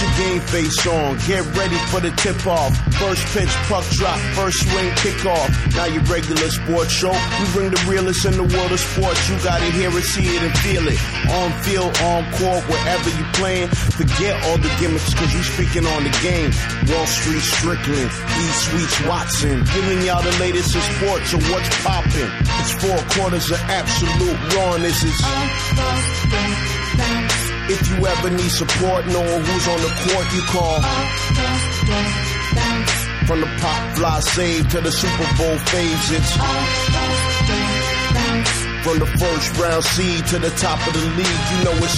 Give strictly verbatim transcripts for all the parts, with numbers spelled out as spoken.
your game face on. Get ready for the tip-off. First pitch, puck drop, first swing, kickoff. Now your regular sports show. We bring the realest in the world of sports. You gotta hear it, see it, and feel it. On field, on court, wherever you playing. Forget all the gimmicks, cause you speaking on the game. Wall Street Strickland, E. Sweets Watson. Giving y'all the latest in sports or what's poppin'. It's four quarters of absolute rawness. Is if you ever need support, know who's on the court you call. From the pop fly save to the Super Bowl faves, it's from the first round seed to the top of the league, you know it's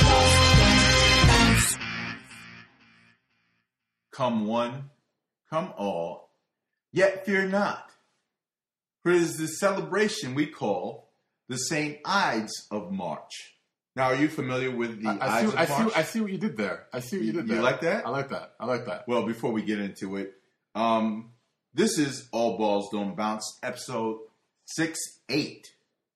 come one, come all, yet fear not. For it is the celebration we call the Saint Ides of March. Now, are you familiar with the I, I Ides see, of I March? See, I see what you did there. I see what you did there. You like that? I like that. I like that. Well, before we get into it, um, this is All Balls Don't Bounce, episode six eight.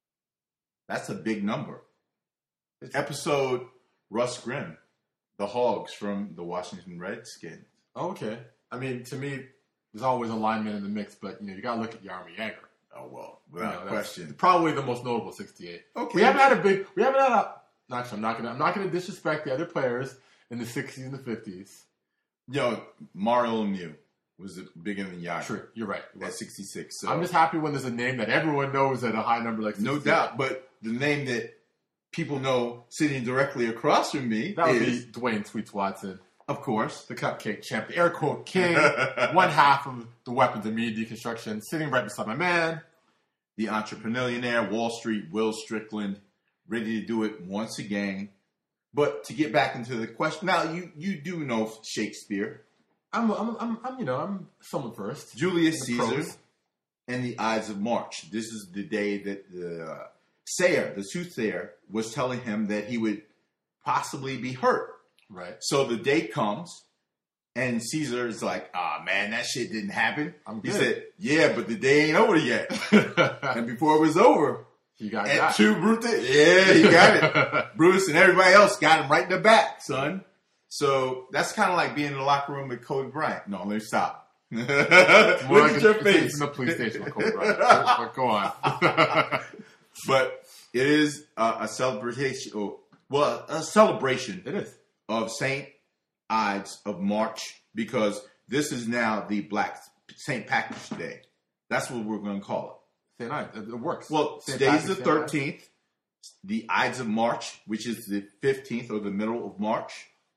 That's a big number. It's episode Russ Grimm, the Hogs from the Washington Redskins. Oh, okay. I mean, to me, there's always a lineman in the mix, but you know, you gotta look at Jaromir Jagr. Oh well, without you know, question. Probably the most notable sixty-eight. Okay. We haven't had a big. We haven't had a. Actually, I'm not gonna. I'm not gonna disrespect the other players in the sixties and the fifties. Yo, Mario Lemieux was bigger than Jagr. True, you're right. You're At right. sixty-six. So. I'm just happy when there's a name that everyone knows at a high number like sixty-eight. No doubt, but the name that people know sitting directly across from me that would is, be Dwayne Sweets Watson, of course, the cupcake champ, the air quote king, one half of the weapons of media deconstruction, sitting right beside my man, the entrepreneurionaire, Wall Street, Will Strickland, ready to do it once again. But to get back into the question, now you, you do know Shakespeare. I'm, I'm, I'm, I'm you know, I'm someone first. Julius Caesar prose. and the Ides of March. This is the day that the uh, sayer, the soothsayer, was telling him that he would possibly be hurt. Right. So the day comes, and Caesar is like, ah, oh, man, that shit didn't happen. I'm he good. said, yeah, but the day ain't over yet. And before it was over, you got and that. two Brutus, yeah, he got it. Brutus and everybody else got him right in the back, son. So that's kind of like being in the locker room with Kobe Bryant. No, let me stop. Look at like your a, face. It's in the police station with Kobe Bryant. But go on. But it is uh, a celebration, or, well, a celebration It is. of Saint Ides of March, because this is now the Black Saint Patrick's Day. That's what we're going to call it. Saint Ides. It, it works. Well, Saint today's Patrick's the Saint Ides. thirteenth, the Ides of March, which is the fifteenth or the middle of March,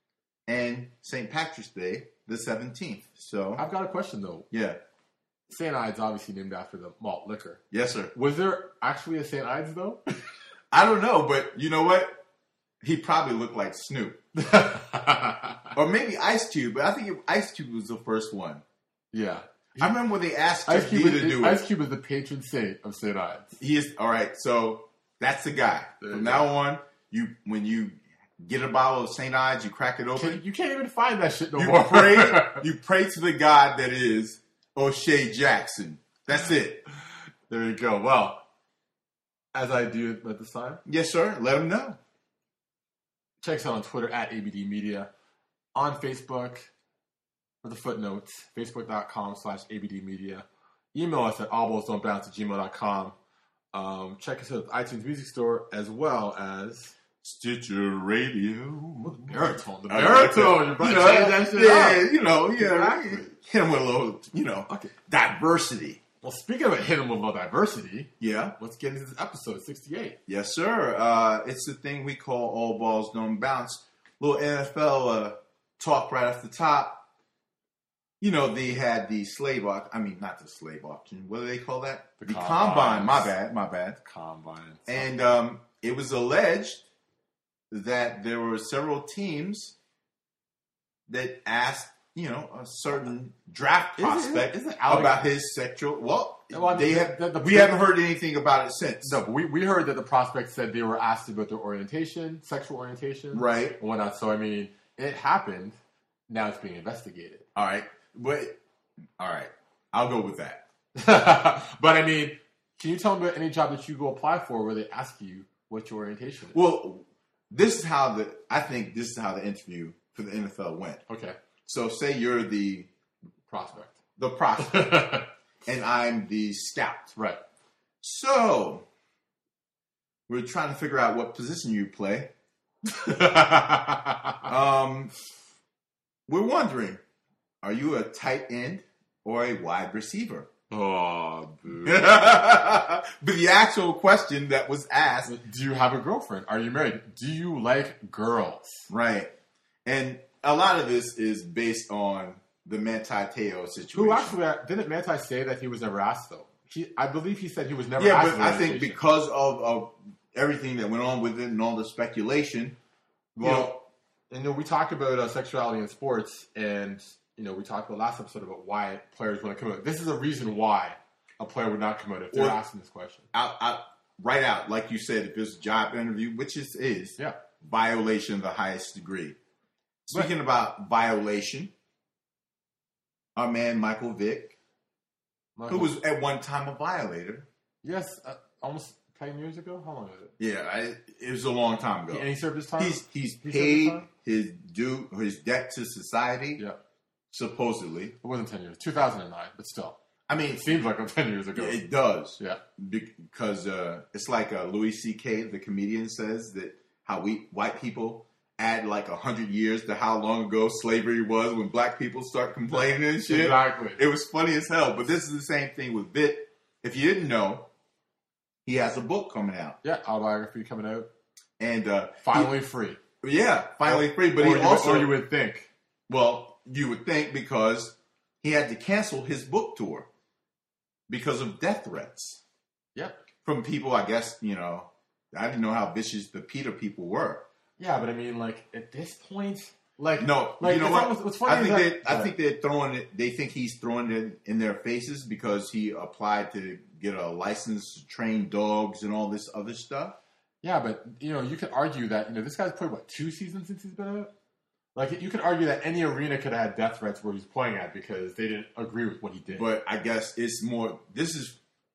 and Saint Patrick's Day, the seventeenth. So, I've got a question though. yeah. Saint Ides obviously named after the malt liquor. Yes, sir. Was there actually a Saint Ides though? I don't know, but you know what? He probably looked like Snoop. Or maybe Ice Cube, but I think Ice Cube was the first one. Yeah. I remember when they asked Ice Chuck Cube, D is, to do Ice it. Cube is the patron saint of Saint Ides. He is, all right, so that's the guy. There From you now go. on, you when you get a bottle of Saint Ides, you crack it open. Can, you can't even find that shit no You more. pray, you pray to the God that is O'Shea Jackson. That's it. There you go. Well, as I do at this time, Yes, sir. Let him know. check us out on Twitter at A B D Media, on Facebook for the footnotes, facebook.com slash ABD Media. Email us at allballsdon'tbounce at gmail dot com. Um, check us out at the iTunes Music Store as well as Stitcher Radio. the baritone. The I baritone. You're like about that. to You know, change that shit yeah, up. you know, yeah. Exactly. Hit him with a little, you know, Okay. diversity. Well, speaking of hitting with low diversity, Yeah. let's get into this episode sixty-eight. Yes, sir. Uh, it's the thing we call All Balls Don't Bounce. Little N F L uh, talk right off the top. You know, they had the slave auction. I mean, not the slave auction. What do they call that? The The, combines. combine. My bad. My bad. Combine. And um, it was alleged that there were several teams that asked, you know, a certain draft Is it- prospect is it alleg- about his sexual. Well, Well, I mean, they the- have. the- the- we haven't heard anything about it since. No, but we, we heard that the prospect said they were asked about their orientation, sexual orientation, Right. and whatnot. So, I mean, it happened. Now it's being investigated. All right. But, all right. I'll go with that. But, I mean, can you tell me about any job that you go apply for where they ask you what your orientation is? Well, this is how the, I think this is how the interview for the N F L win. Okay. So say you're the Prospect. the prospect, and I'm the scout. Right. So we're trying to figure out what position you play. um, we're wondering, are you a tight end or a wide receiver? Oh, boo. But the actual question that was asked. Do you have a girlfriend? Are you married? Do you like girls? Right. And a lot of this is based on the Manti Te'o situation. Who actually, didn't Manti say that he was never asked, though? He, I believe he said he was never yeah, asked. Yeah, but I think invitation. because of, of everything that went on with it and all the speculation, well, you know, and, you know, we talked about uh, sexuality in sports, and you know, we talked about last episode about why players want to come out. This is a reason why a player would not come out if they're Well, asking this question. out, out, right out, like you said, if it's a job interview, which is, is Yeah. violation of the highest degree. Speaking about violation, our man Michael Vick, Michael, who was at one time a violator. yes, uh, almost ten years ago. How long is it? Yeah, I, it was a long time ago. And he served his time. He's he's He served his paid time? his due, his debt to society, Yeah, supposedly. it wasn't ten years. Two thousand and nine, but still, I mean, it seems like ten years ago. it does. Yeah. Because uh, it's like uh, Louis C K, the comedian, says that how we white people add like a hundred years to how long ago slavery was when black people start complaining and shit. Exactly. It was funny as hell. But this is the same thing with Vitt. If you didn't know, he has a book coming out. Yeah, autobiography coming out. And uh, Finally free. he, yeah, finally free. But or he you, also, or you would think. well, you would think because he had to cancel his book tour because of death threats. Yeah. From people, I guess, you know, I didn't know how vicious the Peter people were. Yeah, but I mean, like at this point, like No, like, you know it's what? almost- what's funny I think is they, that, I think they're throwing it. They think he's throwing it in their faces because he applied to get a license to train dogs and all this other stuff. yeah, but you know, you could argue that you know this guy's played what two seasons since he's been out. Like you could argue that any arena could have had death threats where he's playing at because they didn't agree with what he did. But I guess it's more. This is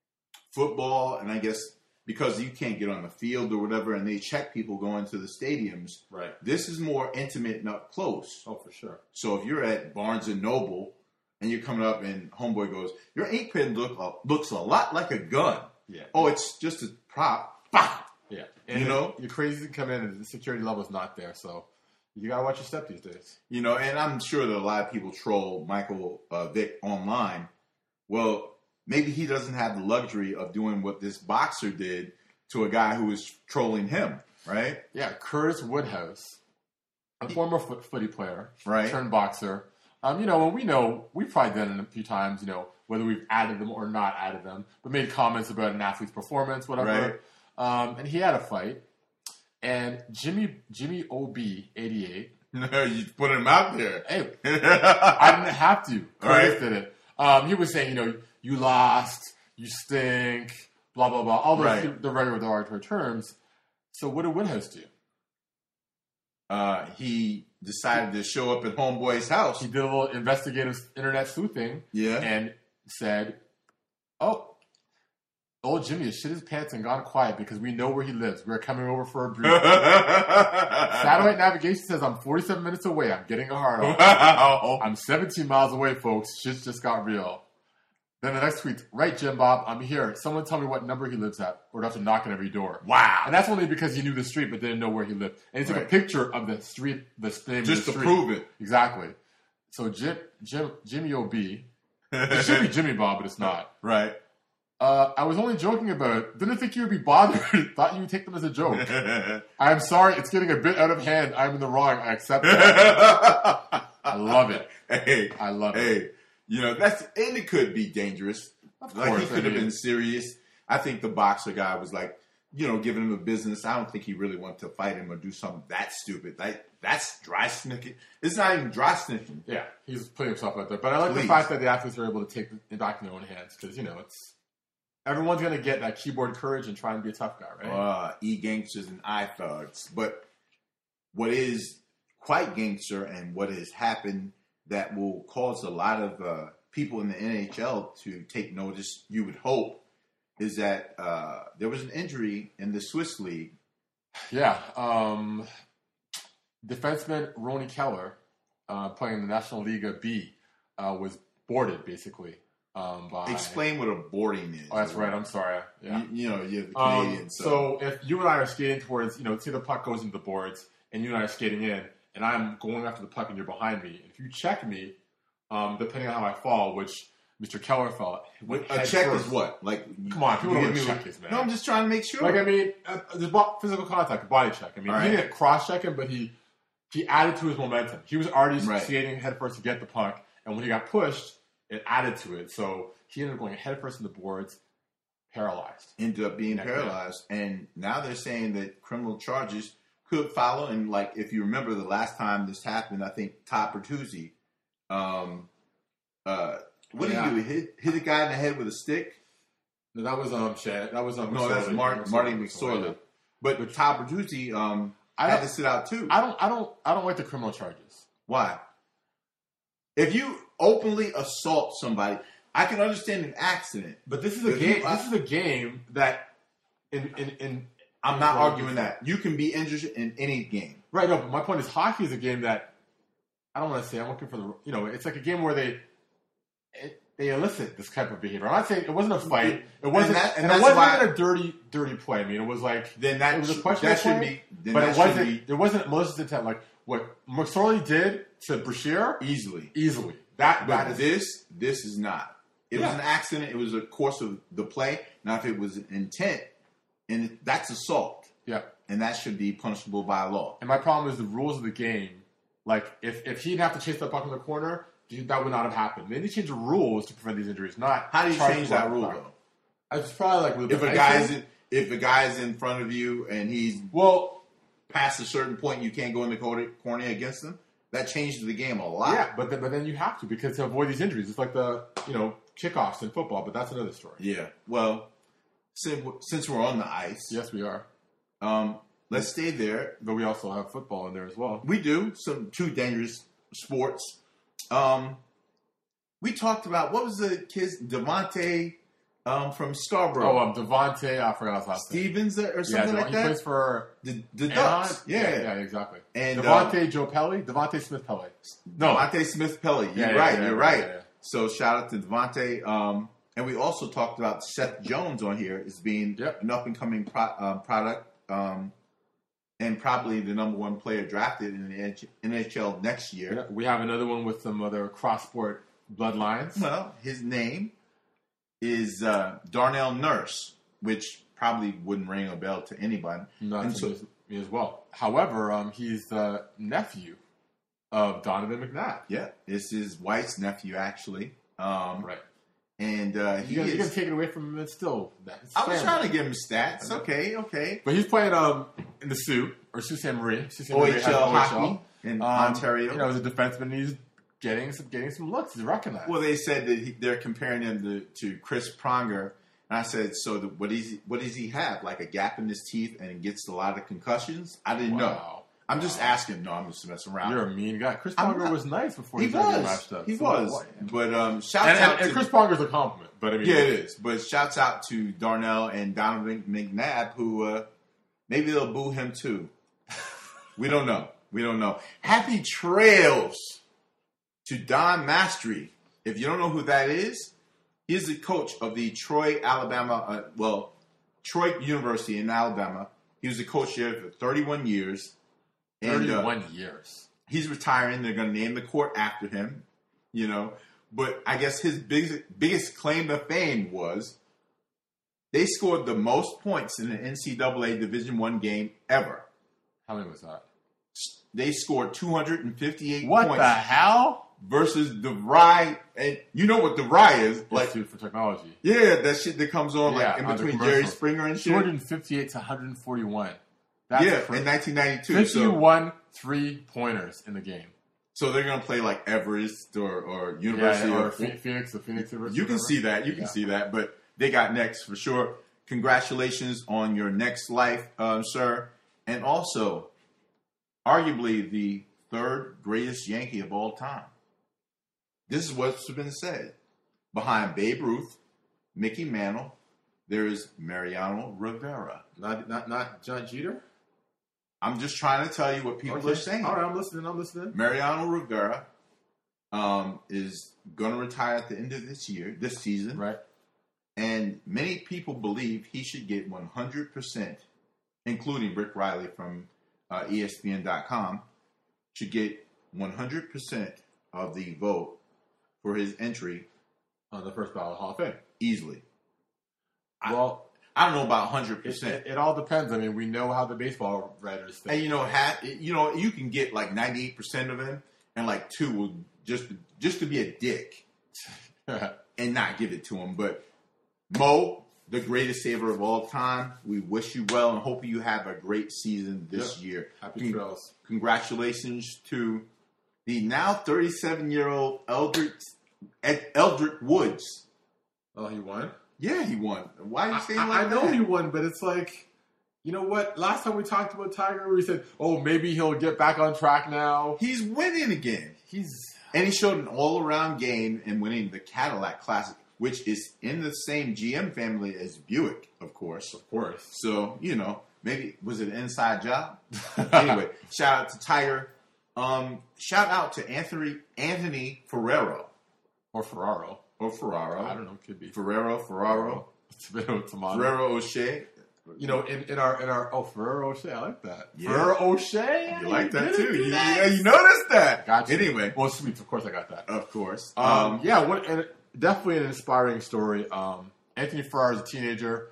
football, and I guess because you can't get on the field or whatever, and they check people going to the stadiums. right. This is more intimate and up close. Oh, for sure. So if you're at Barnes and Noble and you're coming up and homeboy goes, your ink pen look uh, looks a lot like a gun. Yeah. Oh, it's just a prop. Bah! Yeah. And You know? you're crazy to come in and the security level is not there, so you gotta watch your step these days. You know, and I'm sure that a lot of people troll Michael uh, Vick online. Well, maybe he doesn't have the luxury of doing what this boxer did to a guy who was trolling him, right? Yeah, Curtis Woodhouse, a former foot, footy player, Right. turned boxer. Um, you know, and we know we've probably done it a few times. You know, whether we've added them or not added them, but made comments about an athlete's performance, whatever. Um, and he had a fight, and Jimmy Jimmy O B eighty-eight. No, you put him out there. Hey, I didn't have to. Curtis Right. did it. Um, he was saying, you know, you lost, you stink, blah blah blah, all those Right. the regular derogatory terms. So what did Woodhouse do? Uh, he decided to show up at homeboy's house. He did a little investigative internet sleuthing Yeah. and said, "Oh, old Jimmy has shit his pants and gone quiet because we know where he lives. We're coming over for a brief." Satellite navigation says I'm forty-seven minutes away. I'm getting a hard on. Wow. I'm seventeen miles away, folks. Shit just got real. Then the next tweet, right, Jim Bob, I'm here. Someone tell me what number he lives at, or do I have to knock on every door? Wow. And that's only because he knew the street but didn't know where he lived. And he took Right. a picture of the street, the name Just of the to street. prove it. Exactly. So Jim, Jim, Jimmy O B, it should be Jimmy Bob, but it's not. Right. Uh, I was only joking about it. Didn't think you would be bothered. Thought you would take them as a joke. I'm sorry, it's getting a bit out of hand. I'm in the wrong. I accept that. I love it. Hey, I love it. hey, you know that's and it could be dangerous. Of Like he course, I could have mean- been serious. I think the boxer guy was like, you know, giving him a business. I don't think he really wanted to fight him or do something that stupid. Like that's dry snitching. It's not even dry snitching. Yeah, he's putting himself out there. But I like Please. the fact that the athletes are able to take it back in their own hands because, you know, it's everyone's going to get that keyboard courage and try and be a tough guy, right? Uh, e gangsters and I thugs. But what is quite gangster and what has happened that will cause a lot of uh, people in the N H L to take notice, you would hope, is that uh, there was an injury in the Swiss League. Yeah. Um, defenseman Ronnie Keller, uh, playing in the National Liga B, uh, was boarded basically. Um, by, Explain what a boarding is. Oh, that's right. I'm sorry. Yeah. You, you know, you're the Um, Canadian. so. so if you and I are skating towards, you know, say the puck goes into the boards, and you and I are skating in, and I'm going after the puck, and you're behind me. If you check me, um, depending on how I fall, which Mister Keller fell, What, a check first. is what? Like, Come on, people you know hit what me a check with- is, man. No, I'm just trying to make sure. Like, I mean, uh, there's bo- physical contact, a body check. I mean, All he right. didn't cross-check him, but he he added to his momentum. He was already Right. skating head first to get the puck, and when he got pushed, it added to it. So he ended up going head first in the boards, paralyzed. ended up being Yeah, paralyzed, and now they're saying that criminal charges could follow. And like, if you remember the last time this happened, I think Todd Bertuzzi, um, uh, what Yeah. did he do? He hit hit a guy in the head with a stick. No, that was um Shad. That was um No, that's McSorley. Mar- McSorley. Marty McSorley. McSorley. But Todd Bertuzzi um, I had don't- to sit out too. I don't, I don't, I don't like the criminal charges. Why? If you openly assault somebody, I can understand an accident. But this is a If game. you- this is a game that, in in in I'm not Well, arguing that. You can be injured in any game. right. No, but my point is, hockey is a game that I don't want to say. I'm looking for the. You know, it's like a game where they. It, they elicit this type of behavior. I'm not saying it wasn't a fight. It wasn't, that- and and it that's wasn't why- even a dirty, dirty play. I mean, it was like Then that it was a sh- questionable that should play, be. Then but that it should wasn't. be There wasn't malicious intent. Like what McSorley did to Brashear, easily. easily. That But that is this, this is not. It was Yeah. an accident. It was a course of the play. Now, if it was intent, and that's assault, yeah. and that should be punishable by law. And my problem is the rules of the game. Like, if, if he'd have to chase that puck in the corner, that would not have happened. They need to change the rules to prevent these injuries. Not How do you charge change the that puck. rule though? It's probably like with If a icing. guy's in, if a guy's in front of you and he's well, past a certain point, you can't go in the corner, corner against him. That changes the game a lot. yeah, but then, but then you have to because to avoid these injuries. It's like the you know kickoffs in football, but that's another story. Yeah. Well, since, since we're on the ice, Yes, we are, um, let's stay there. but we also have football in there as well. We do some two dangerous sports. Um, we talked about what was the kid's Devontae um, from Scarborough, Oh, um, Devontae, I forgot his last name. Stevens or Yeah, something Dev- like he that. plays for The, the Anaheim? Ducks, yeah. yeah, yeah, exactly. And Devontae Joe Pelly, Devontae Smith Pelly. No, Devontae Smith Pelly. You're Yeah, yeah, right. yeah, you're yeah, right. yeah, yeah. So shout out to Devontae. Um, and we also talked about Seth Jones on here as being Yep. an up and coming pro- um, product, um, and probably the number one player drafted in the N H L next year. Yeah, we have another one with some other cross sport bloodlines. Well, his name is uh, Darnell Nurse, which probably wouldn't ring a bell to anybody. Not And to so- me as, me as well. However, um, he's the nephew of Donovan McNabb. Yeah, it's his wife's nephew, actually. Um, Right. And uh, he You guys, is. you can take it away from him. It's still it's I was family. trying to give him stats. Okay, okay. But he's playing um in the Sioux or Sault Ste. Marie. Sault Ste. Marie O H has L O H L. hockey in Um, Ontario. You know, as a defenseman, he's getting some getting some looks. He's recognized. Well, they said that he, they're comparing him to, to Chris Pronger, and I said, so the, what is he, what does he have? Like a gap in his teeth, and he gets a lot of concussions? I didn't know. Wow. I'm just asking. No, I'm just messing around. You're a mean guy. Chris I'm Pronger not- was nice before he he, started getting was. matched up. He So was. what? But um, shouts And, out and, and to Chris Ponger's a compliment. But I mean, yeah, it is. But shouts out to Darnell and Donovan McNabb, who uh, maybe they'll boo him too. We don't know. We don't know. Happy trails to Don Mastery. If you don't know who that is, he's the coach of the Troy, Alabama, uh, well, Troy University in Alabama. He was the coach there for thirty-one years. And, uh, thirty-one years. he's retiring. They're going to name the court after him, you know. But I guess his biggest, biggest claim to fame was they scored the most points in an N C double A Division One game ever. How many was that? They scored two hundred fifty-eight What points the hell? versus the Rye. And you know what the Rye is? Like, Institute for Technology. yeah, that shit that comes on Yeah, like in on the between Jerry commercials. Springer and shit. two hundred fifty-eight to one hundred forty-one. That's Yeah, crazy. in nineteen ninety-two. So, fifty-one three-pointers in the game. so they're going to play like Everest or, or Yeah, University or of Phe- Phoenix, the Phoenix University. You can whatever. see that. You can Yeah. see that. But they got next for sure. Congratulations on your next life, um, sir. And also, arguably the third greatest Yankee of all time. This is what's been said. Behind Babe Ruth, Mickey Mantle, there is Mariano Rivera. Not, not, not John Jeter? I'm just trying to tell you what people Okay. are saying. All right, I'm listening. I'm listening. Mariano Rivera um, is going to retire at the end of this year, this season. Right. And many people believe he should get one hundred percent, including Rick Riley from uh, E S P N dot com, should get one hundred percent of the vote for his entry On the first ballot Hall of Fame. easily. Well, I don't know about one hundred it, percent. it, it all depends. I mean, we know how the baseball writers think. And you know, ha- you know, you can get like ninety-eight percent of them, and like two will just just to be a dick and not give it to him. But Mo, the greatest saver of all time, we wish you well and hope you have a great season this Yep. year. Happy Con- trails. Congratulations to the now thirty-seven-year-old Eldrick Ed- Eldrick Woods. Oh, he won? Yeah, he won. Why are you I, saying I, like I know that? he won, but it's like, you know what? Last time we talked about Tiger, we said, oh, maybe he'll get back on track now. He's winning again. He's And he showed an all-around game in winning the Cadillac Classic, which is in the same G M family as Buick, of course. of course. So, you know, maybe, was it an inside job? Anyway, shout out to Tiger. Um, shout out to Anthony Anthony Ferrero. Or Ferraro. Or Ferraro. I don't know. Could be Ferrero, Ferraro. Tomato, tomato. Ferrero O'Shea. You know, in, in our in our oh Ferrero O'Shea, I like that. Yeah. Ferrero O'Shea, You like that didn't too. do You, that. yeah, you noticed that. Gotcha. Anyway, Well, sweets, of course, I got that. of course. Um, Um, yeah, what, and definitely an inspiring story. Um, Anthony Ferraro is a teenager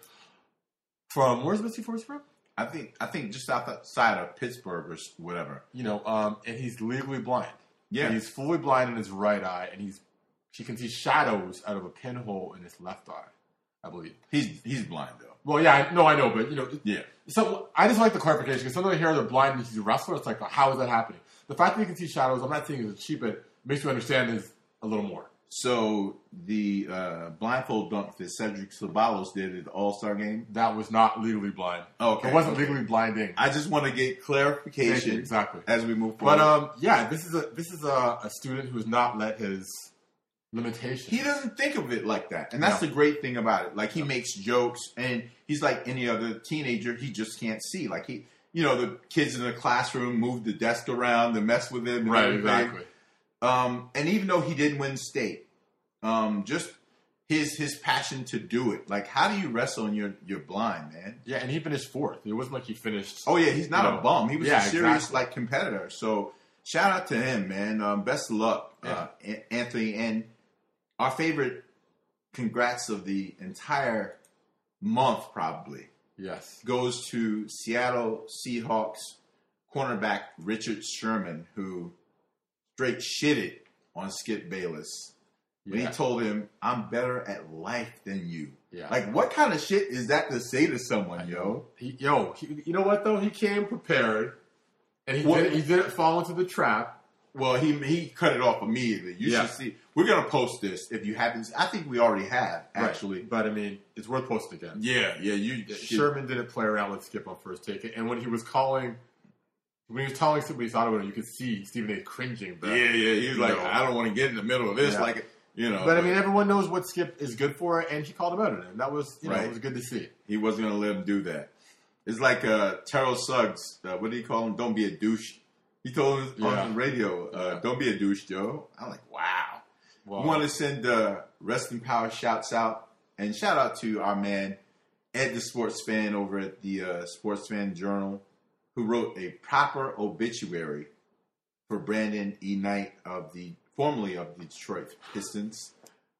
from where's Missy Force from? I think I think just outside of Pittsburgh or s- whatever. You know, um, and he's legally blind. Yeah. And he's fully blind in his right eye, and he's he can see shadows out of a pinhole in his left eye, I believe. He's he's blind though. Well, yeah, I, no, I know, but you know, Yeah. so I just like the clarification because sometimes I hear they're blind and he's a wrestler. It's like, how is that happening? The fact that he can see shadows, I'm not saying it's cheap, but makes you understand is a little more. So the uh, blindfold dunk that Cedric Ceballos did at the All-Star game. That was not legally blind. Okay, It wasn't okay. legally blinding. I just want to get Thank you, clarification exactly. as we move forward. But um, yeah, this is a this is a, a student who has not let his limitations. he doesn't think of it like that, and that's No. the great thing about it. Like he makes jokes, and he's like any other teenager. He just can't see. Like he, you know, the kids in the classroom move the desk around to mess with him. And Right, everything. exactly. Um, and even though he didn't win state, um, just his his passion to do it. Like, how do you wrestle and you're you're blind, man? Yeah, and he finished fourth. It wasn't like he finished. Oh yeah, he's not you know, a bum. He was yeah, a serious exactly. like competitor. So shout out to him, man. Um, best of luck, Yeah. uh, An- Anthony. And our favorite congrats of the entire month probably Yes. goes to Seattle Seahawks cornerback Richard Sherman, who straight shitted on Skip Bayless when Yeah. he told him, "I'm better at life than you." Yeah. Like, what kind of shit is that to say to someone, yo? He, yo, he, you know what though? He came prepared, and he What- didn't, he didn't fall into the trap. Well, he he cut it off immediately. You Yeah. should see. We're gonna post this if you haven't. I think we already have actually. Right. But I mean, it's worth posting again. Yeah, yeah. You Yeah, should- Sherman didn't play around with Skip on first take, and when he was calling, when he was telling Skip what he thought about it, you could see Stephen A. cringing. But, Yeah, yeah. He was You like, know. I don't want to get in the middle of this. Yeah. Like, you know. but I mean, everyone knows what Skip is good for, and he called him out on it. And that was, you know, Right. it was good to see. he wasn't gonna let him do that. It's like uh, Terrell Suggs. Uh, what did he call him? Don't be a douche. He told him Yeah. on the radio, uh, Yeah. "Don't be a douche, Joe." I'm like, wow. Well, We want to send uh, rest in power shouts out and shout out to our man Ed, the sports fan over at the uh, Sports Fan Journal, who wrote a proper obituary for Brandon E. Knight of the formerly of the Detroit Pistons.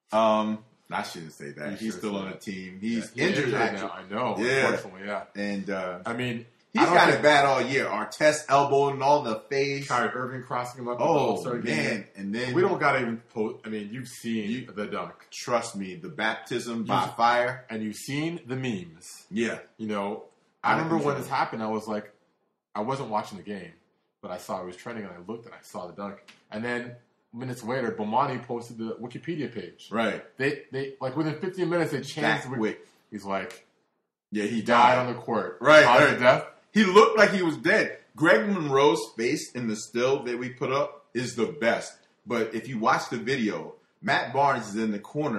Um, I shouldn't say that. You He's should still say on the that. team. He's yeah, injured, actually. now. I know. Yeah. Unfortunately, yeah. And uh, I mean, he's I don't got think it bad all year. Artest elbow and all the face. Kyrie Irving crossing him up. at the Oh All-Star game. man! And then We don't got to even post. I mean, you've seen You- the dunk, trust me, the baptism by You- fire. and you've seen the memes. Yeah, You know, I Out of remember when control. this happened. I was like, I wasn't watching the game, but I saw it was trending, and I looked and I saw the dunk. And then minutes later, Bomani posted the Wikipedia page. right. They, they like within fifteen minutes, they That changed. the quick. He's like, Yeah, he he died on died. the court. Right, Cause right. of death. He looked like he was dead. Greg Monroe's face in the still that we put up is the best. But if you watch the video, Matt Barnes is in the corner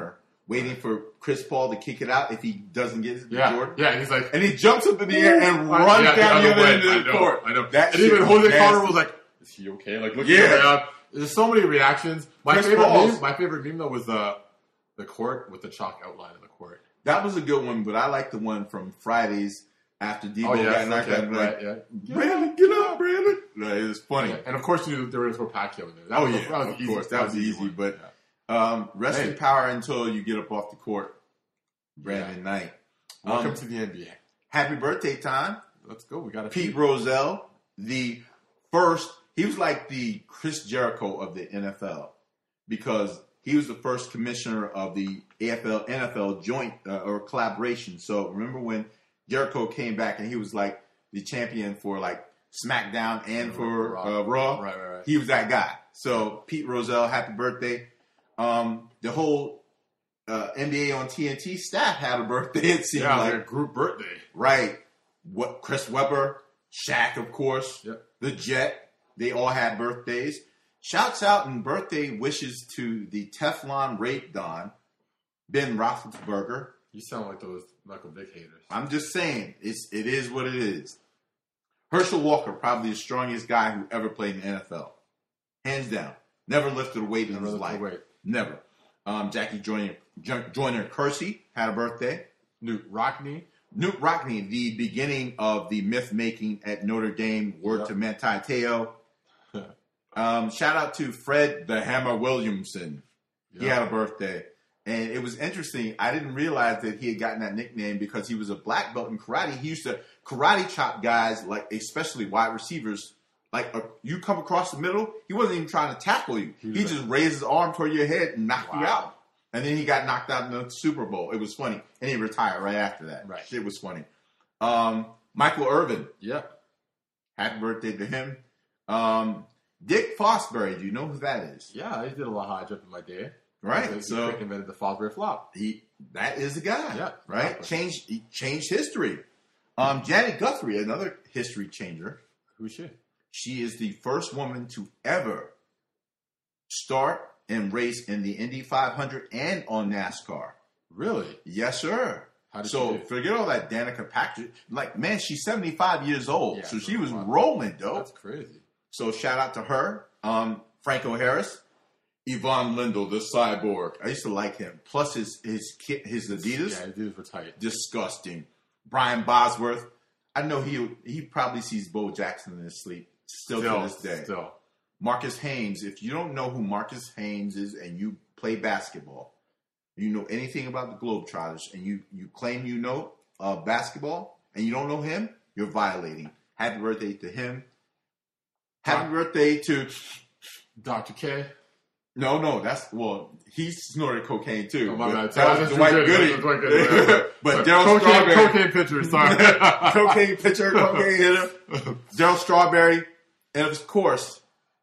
waiting for Chris Paul to kick it out if he doesn't get it to Yeah, Jordan. yeah, and he's like, And he jumps up in the air and runs yeah, down the other way. end of I the know, court. I know. That and shit even was Jose nasty. Carter was like, "Is he okay?" Like looking Yeah. around. There's so many reactions. My Chris favorite Paul's- meme, my favorite meme though was the the court with the chalk outline of the court. That was a good one, but I like the one from Fridays after Debo Oh, yeah, got knocked okay, out. I'm like, right, yeah. Brandon, get up, Brandon. No, it was funny. Yeah, and of course, you knew there was no Pacquiao in there. That Oh, was, yeah, that was of easy. course. That was an easy, one. but Yeah. um, rest Hey. in power until you get up off the court, Brandon Yeah. Knight. Welcome Um, to the N B A. Happy birthday time. Let's go. We got a Pete Rozelle, the first, he was like the Chris Jericho of the N F L because he was the first commissioner of the A F L N F L joint uh, or collaboration. So remember when Jericho came back and he was like the champion for like SmackDown and for Raw. uh, Raw? Right, right, right. He was that guy. So Pete Rozelle, happy birthday. Um, the whole uh, N B A on T N T staff had a birthday, it seemed Yeah, like. like a group birthday. Right. What Chris Webber, Shaq, of course, Yep. the Jet, they all had birthdays. Shouts out and birthday wishes to the Teflon Rape Don, Ben Roethlisberger. You sound like those Michael Vick haters. I'm just saying, it's it is what it is. Herschel Walker, probably the strongest guy who ever played in the N F L. Hands down. Never lifted a weight in Never his lifted a life. weight. Never. Um, Jackie Joyner, Jo- Joyner Kersey had a birthday. Newt Rockney. Newt Rockney, the beginning of the myth making at Notre Dame, word Yep. to Manti Te'o. um, shout out to Fred the Hammer Williamson. He Yep. had a birthday. And it was interesting. I didn't realize that he had gotten that nickname because he was a black belt in karate. He used to karate chop guys, like especially wide receivers. Like uh, you come across the middle, he wasn't even trying to tackle you. He He, was just raised his arm toward your head and knocked you Wow. out. And then he got knocked out in the Super Bowl. It was funny. And he retired right after that. Right. Shit was funny. Um, Michael Irvin, Yeah. happy birthday to him. Um, Dick Fosbury, do you know who that is? Yeah, I did a lot of high jump in my day. Right. He So quick invented the Fosbury flop. he that is the guy. Yeah, Right? exactly. Changed he changed history. Um, Janet Guthrie, another history changer. Who's she? She is the first woman to ever start and race in the Indy five hundred and on NASCAR. Really? Yes, sir. How did So she do? forget all that Danica Patrick. Like, man, she's seventy-five years old. Yeah, so she was wow. rolling, though. That's crazy. So shout out to her. Um, Franco Harris. Yvonne Lindell, the cyborg. I used to like him. Plus his his kit, his Adidas. Yeah, his dudes were tight. Disgusting. Brian Bosworth. I know he he probably sees Bo Jackson in his sleep. Still, Still, to this day. still. Marcus Haynes. If you don't know who Marcus Haynes is and you play basketball, you know anything about the Globetrotters, and you, you claim you know uh, basketball, and you don't know him, you're violating. Happy birthday to him. Happy birthday to... Doctor K. No, no, that's... Well, he snorted cocaine, too. Oh, my but bad. that was That's Dwight Drew Goody. That was Dwight Goody, right. But Daryl cocaine, Strawberry... cocaine pitcher, sorry. cocaine pitcher, cocaine hitter. Daryl Strawberry. And, of course,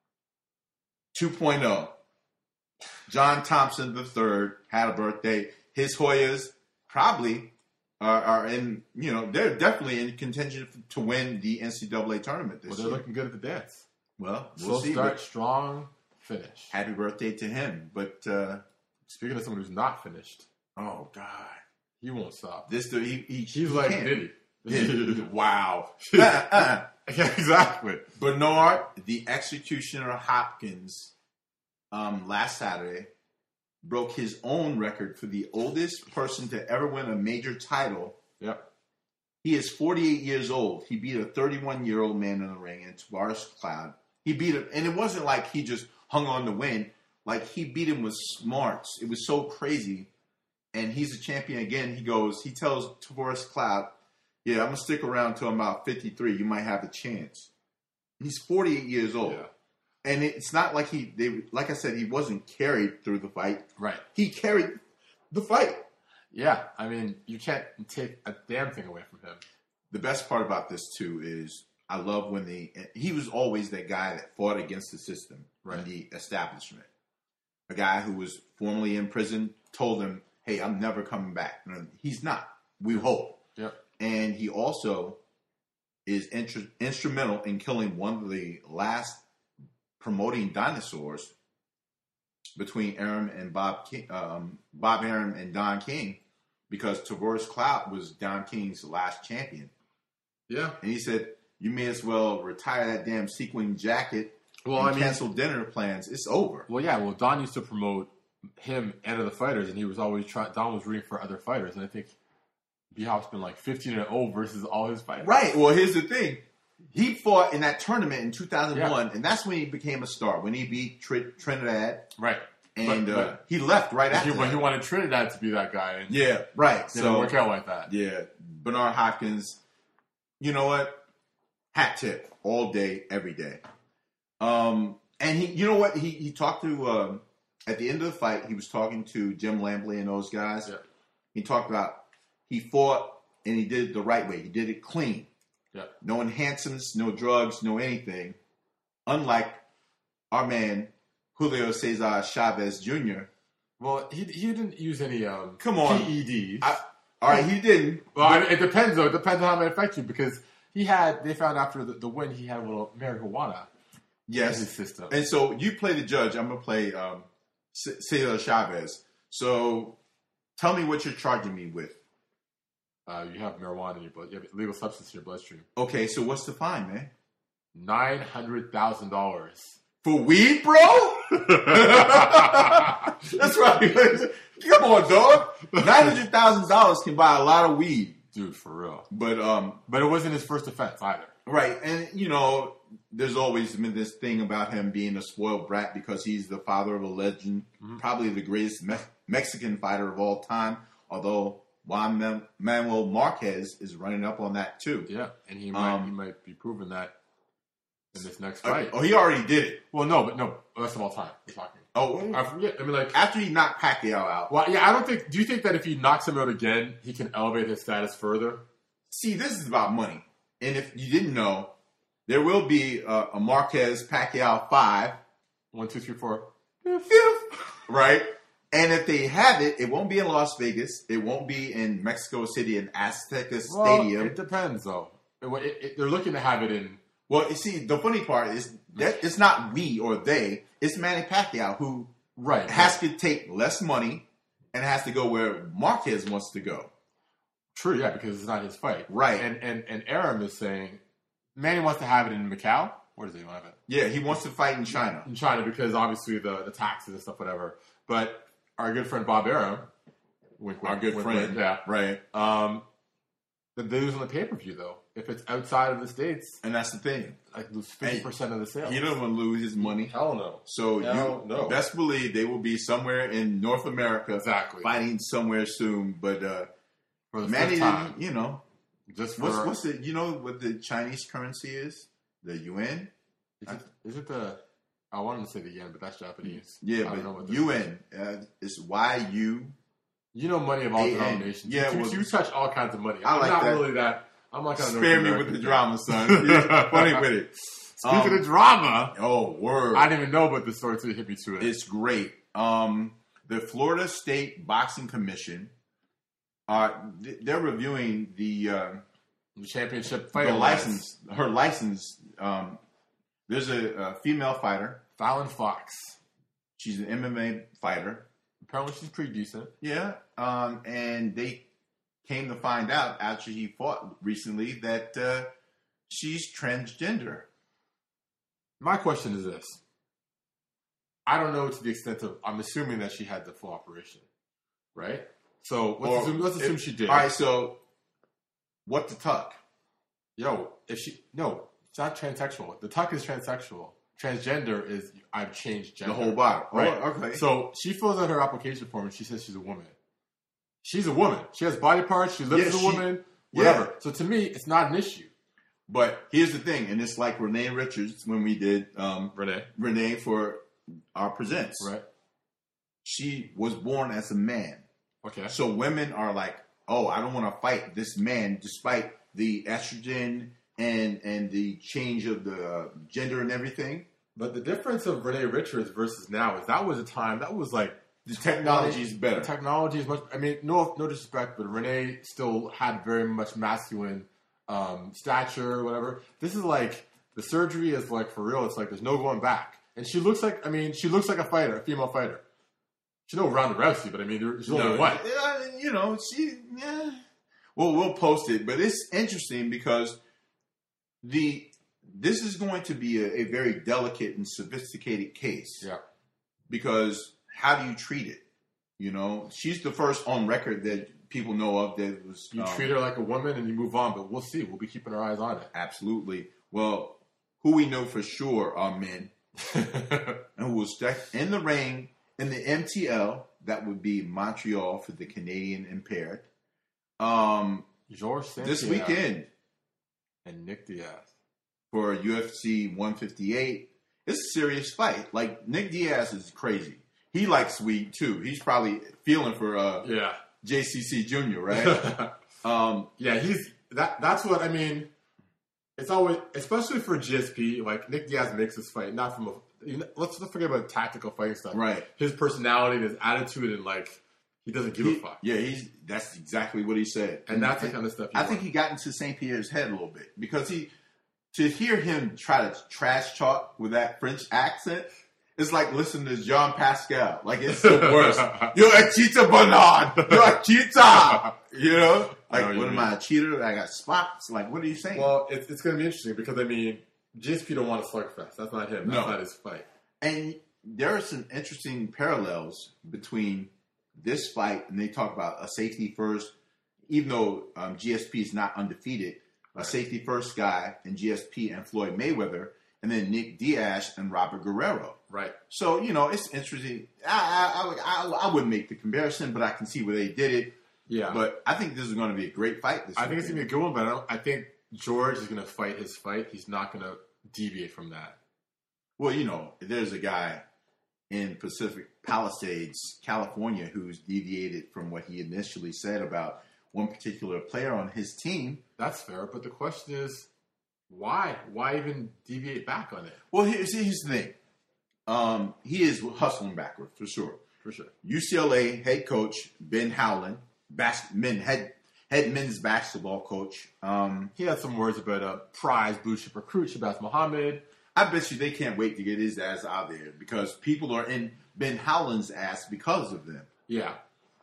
two point oh. John Thompson the third had a birthday. His Hoyas probably are, are in, you know, they're definitely in contention to win the N C double A tournament this Well, they're year. looking good at the dance. Well, we'll Slow see. start, but strong finish. happy birthday to him. But, uh, Speaking of someone who's not finished, oh, God. he won't stop. This dude, he, he, He's he like can't. Diddy. Yeah. Wow. uh, uh. Yeah, exactly. Bernard, the executioner Hopkins, um, last Saturday, broke his own record for the oldest person to ever win a major title. Yep. He is forty-eight years old. He beat a thirty-one-year-old man in the ring, and Tavares Cloud. He beat him, and it wasn't like he just hung on to win. Like, he beat him with smarts. It was so crazy. And he's a champion again. He goes, he tells Tavares Cloud, yeah, I'm going to stick around till I'm about fifty-three. You might have a chance. He's forty-eight years old. Yeah. And it's not like he, they, like I said, he wasn't carried through the fight. Right. He carried the fight. Yeah. I mean, you can't take a damn thing away from him. The best part about this, too, is I love when the, he was always that guy that fought against the system Right. and the establishment. A guy who was formerly in prison told him, hey, I'm never coming back. And he's not. We hope. Yep. And he also is intru- instrumental in killing one of the last promoting dinosaurs between Arum and Bob King, um, Bob Arum and Don King, because Tavoris Clout was Don King's last champion. Yeah. And he said, you may as well retire that damn sequin jacket Well, and I mean, cancel dinner plans. It's over. Well, yeah. Well, Don used to promote him and other fighters, and he was always trying. Don was rooting for other fighters, and I think B Hop's been like fifteen and oh versus all his fighters. Right. Well, here's the thing. He fought in that tournament in two thousand one, Yeah. and that's when he became a star, when he beat Tr- Trinidad. Right. And But- uh, but- he left right after He, but that. he wanted Trinidad to be that guy, and Yeah, right. it didn't So, work out like that. yeah, Bernard Hopkins, you know what? Hat tip all day, every day. Um, and he, you know what? He he talked to, um, at the end of the fight, he was talking to Jim Lampley and those guys. Yeah. He talked about he fought and he did it the right way. He did it clean. Yeah. No enhancements, no drugs, no anything. Unlike our man, Julio Cesar Chavez Junior Well, he he didn't use any um, Come on. P E Ds. I, all right, he didn't. well, I mean, it depends though. It depends on how it affects you because he had. They found after the, the win he had a little marijuana in Yes. his system. And so you play the judge. I'm going to play um, C- Cesar Chavez. So tell me what you're charging me with. Uh, you have marijuana in your blood. You have illegal substance in your bloodstream. Okay, so what's the fine, man? Nine hundred thousand dollars. For weed, bro? That's right. Come on, dog. nine hundred thousand dollars can buy a lot of weed. Dude, for real. But, um, But it wasn't his first offense either. right. And, you know, there's always been this thing about him being a spoiled brat because he's the father of a legend, Mm-hmm. probably the greatest Me- Mexican fighter of all time. Although Juan Man- Manuel Marquez is running up on that too. Yeah, and he might Um, he might be proving that in this next Uh, fight. oh, he already did it. Well, no, but no, best of all time. We're talking. Oh, I forget. I mean, like, after he knocked Pacquiao out. well, yeah, I don't think. Do you think that if he knocks him out again, he can elevate his status further? See, this is about money. And if you didn't know, there will be a, a Marquez Pacquiao five, One, two, three, four. right? And if they have it, it won't be in Las Vegas. It won't be in Mexico City in Azteca Well, Stadium. it depends, though. It, it, it, they're looking to have it in. Well, you see, the funny part is that it's not we or they. It's Manny Pacquiao who Right. has to take less money and has to go where Marquez wants to go. True, yeah, because it's not his fight. Right. And and and Arum is saying Manny wants to have it in Macau. Where does he want to have it? Yeah, he wants to fight in China. In China, because obviously the, the taxes and stuff, whatever. But our good friend Bob Arum, wink, wink, Our good wink, friend. wink, yeah. Right. Um, the they lose on the pay per view though. If it's outside of the states, And that's the thing. like lose fifty percent of the sales. He doesn't want to lose his money. Hell no. So Hell you no. best believe they will be somewhere in North America Exactly. fighting somewhere soon. But uh, For the Manny first time, didn't, you know, just for what's what's the you know what the Chinese currency is? The yuan? is, it, is it the? I wanted to say the yen, but that's Japanese. Yeah, I don't know what but this yuan uh, is Y U. You know, money of all A N. denominations. Yeah, you, well- you touch all kinds of money. I I'm like not that. really that. I'm not kind of Spare me with the drama, son. You're funny with it. Speaking Um, of drama, Oh, word. I didn't even know about this story until you hit me to it. It's great. Um, the Florida State Boxing Commission, uh, th- they're reviewing the uh, the championship the fighter license. Her license. Um, there's a, a female fighter. Fallon Fox. She's an M M A fighter. Apparently, she's pretty decent. Yeah. Um, and they came to find out after she fought recently that uh, she's transgender. My question is this: I don't know to the extent of. I'm assuming that she had the full operation, right? So let's Or assume, let's assume if- she did. All right. So, what the tuck? Yo, if she no, it's not transsexual. The tuck is transsexual. Transgender is I've changed gender. The whole body. Right. Oh, okay. So she fills out her application form and she says she's a woman. She's a woman. She has body parts. She lives Yeah, as a she- woman. Whatever. yeah. So to me, it's not an issue. But here's the thing, and it's like Renee Richards when we did um, Renee. Renee for our presents. Right. She was born as a man. Okay. So women are like, oh, I don't want to fight this man despite the estrogen and and the change of the uh, gender and everything. But the difference of Renee Richards versus now is that was a time that was like The technology is better. The technology is much. I mean, no, no disrespect, but Renee still had very much masculine um, stature, or whatever. This is like the surgery is like for real. It's like there's no going back. And she looks like, I mean, she looks like a fighter, a female fighter. She's no Ronda Rousey, but I mean, she's only No, one. yeah, you know, she, yeah. Well, we'll post it, but it's interesting because the this is going to be a, a very delicate and sophisticated case. Yeah. Because how do you treat it? You know, she's the first on record that people know of that was. You um, treat her like a woman and you move on, but we'll see. We'll be keeping our eyes on it. Absolutely. Well, who we know for sure are men and who will step in the ring in the M T L. That would be Montreal for the Canadian Impaired. Um, Georges Saint-Pierre this weekend and Nick Diaz for U F C one fifty-eight. It's a serious fight. Like, Nick Diaz is crazy. He likes weed too. He's probably feeling for uh, yeah J C C Junior, right? um, yeah, he's that. That's what I mean. It's always, especially for G S P. Like Nick Diaz makes this fight not from a. You know, let's not forget about tactical fighting stuff. Right. His personality, his attitude, and like he doesn't give he, a fuck. Yeah, he's that's exactly what he said, and, and that's the kind of stuff. I want. think he got into Saint Pierre's head a little bit because he to hear him try to trash talk with that French accent. It's like listening to Jean Pascal. Like, it's the worst. You're a cheetah, Bernard. You're a cheetah. You know? Like, what am I, a cheater? I got spots? Like, what are you saying? Well, it's, it's going to be interesting because, I mean, G S P don't want a slugfest. That's not him. That's no. not his fight. And there are some interesting parallels between this fight, and they talk about a safety first, even though um, G S P is not undefeated, a safety first guy in G S P and Floyd Mayweather, and then Nick Diaz and Robert Guerrero. Right. So, you know, it's interesting. I, I, I, I wouldn't make the comparison, but I can see where they did it. Yeah. But I think this is going to be a great fight this I weekend. think it's going to be a good one, but I, don't, I think George is going to fight his fight. He's not going to deviate from that. Well, you know, there's a guy in Pacific Palisades, California, who's deviated from what he initially said about one particular player on his team. That's fair, but the question is, why? Why even deviate back on it? Well, here's, here's the thing. Um, he is hustling backward, for sure. For sure. U C L A head coach Ben Howland, bas- men, head, head men's basketball coach. Um, he had some words about a prize blue chip recruit, Shabazz Muhammad. I bet you they can't wait to get his ass out there because people are in Ben Howland's ass because of them. Yeah.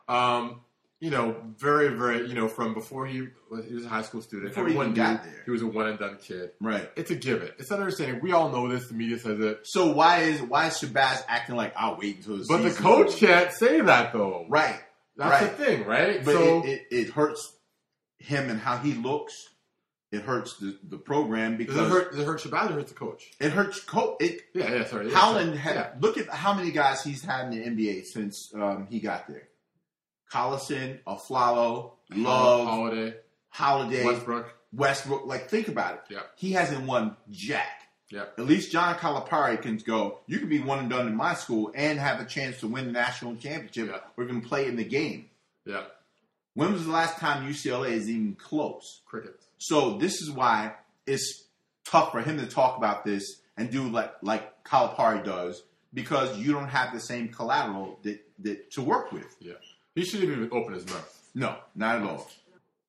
Um, you know, very, very, you know, from before he was, he was a high school student. Before he even got there. He was a one and done kid. Right. It's a given. It's an understanding. We all know this. The media says it. So why is why is Shabazz acting like I'll wait until the But the season coach over? can't say that though. Right. That's right. the thing, right? But so, it, it, it hurts him and how he looks. It hurts the, the program because does it hurt? Does it hurt Shabazz or hurt the coach? it hurts coach. It Yeah, yeah. Sorry. Howland yeah, had yeah. look at how many guys he's had in the N B A since um, he got there. Collison, Aflalo, Love, Holiday, Holiday, Westbrook. Westbrook. Like, think about it. Yeah. He hasn't won jack. Yeah. At least John Calipari can go, you can be one and done in my school and have a chance to win the national championship Yeah. or even play in the game. Yeah. When was the last time U C L A is even close? Crickets. So this is why it's tough for him to talk about this and do like like Calipari does because you don't have the same collateral that, that to work with. Yeah. He shouldn't even open his mouth. No, not at all.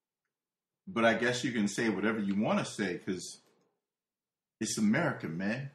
But I guess you can say whatever you want to say because it's America, man.